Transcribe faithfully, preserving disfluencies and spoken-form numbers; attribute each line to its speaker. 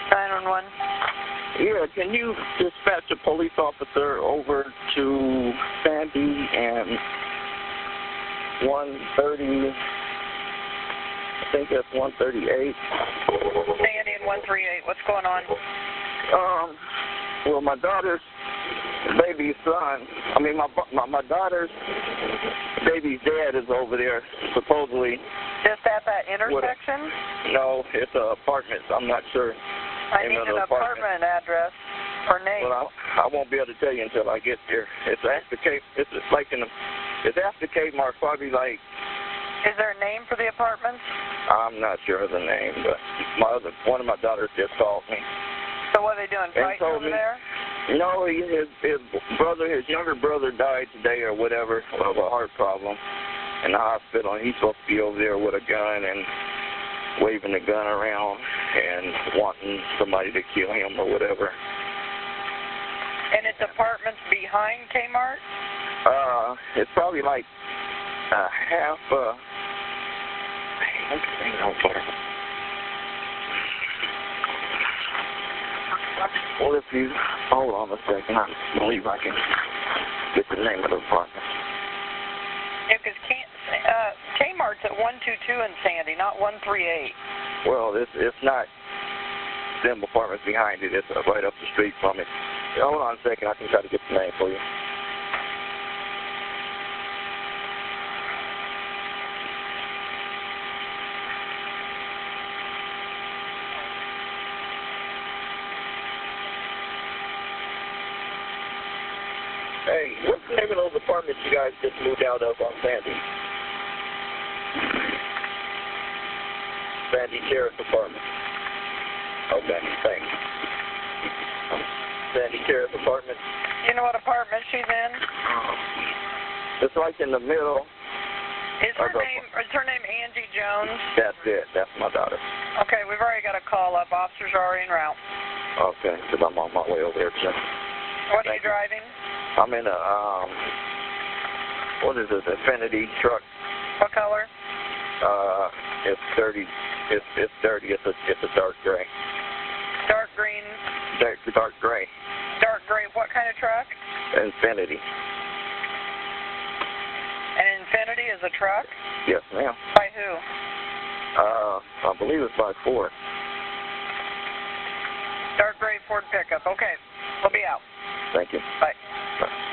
Speaker 1: nine one one.
Speaker 2: Yeah, can you dispatch a police officer over to Sandy and one thirty, I think that's one thirty-eight.
Speaker 1: Sandy and one thirty-eight, what's going on?
Speaker 2: Um, well, my daughter's baby's son, I mean, my, my, my daughter's baby's dad is over there, supposedly.
Speaker 1: Just at that intersection?
Speaker 2: What, no, it's an apartment, I'm not sure.
Speaker 1: I need an apartment. apartment address or name.
Speaker 2: Well, I, I won't be able to tell you until I get there. It's after K, it's like in the, it's after Kmart, probably like.
Speaker 1: Is there a name for the apartment?
Speaker 2: I'm not sure of the name, but my other, one of my daughters just called me.
Speaker 1: So what are they doing, fighting over
Speaker 2: me,
Speaker 1: there?
Speaker 2: No, he, his, his brother, his younger brother died today or whatever of a heart problem in the hospital, and he's supposed to be over there with a gun and waving the gun around and wanting somebody to kill him or whatever.
Speaker 1: And it's apartments behind Kmart?
Speaker 2: Uh, it's probably like a half, uh, well, if you, hold on a second, I believe I can get the name of the apartment.
Speaker 1: Yeah, because uh, Kmart's at one two two in Sandy, not one three eight.
Speaker 2: Well, it's, it's not them apartments behind it. It's right up the street from it. Yeah, hold on a second. I can try to get the name for you. Hey, what's the name of those apartments you guys just moved out of on Sandy? Sandy Terrace Apartment. Okay, thanks. Sandy Terrace Apartment.
Speaker 1: You know what apartment she's in?
Speaker 2: It's like in the middle.
Speaker 1: Is her name, is her name Angie Jones?
Speaker 2: That's it. That's my daughter.
Speaker 1: Okay, we've already got a call up. Officers are already en route.
Speaker 2: Okay, because I'm on my way over there, too.
Speaker 1: What are you driving?
Speaker 2: I'm in a, um, what is it, Infinity truck.
Speaker 1: What color?
Speaker 2: Uh, it's dirty. It's, it's dirty. It's a, it's a dark gray.
Speaker 1: Dark green?
Speaker 2: Dark, dark gray.
Speaker 1: Dark gray. What kind of truck?
Speaker 2: Infinity.
Speaker 1: An Infinity is a truck?
Speaker 2: Yes, ma'am.
Speaker 1: By who?
Speaker 2: Uh, I believe it's by Ford.
Speaker 1: Dark gray Ford pickup. Okay, we'll be out.
Speaker 2: Thank you.
Speaker 1: Bye.
Speaker 2: Bye.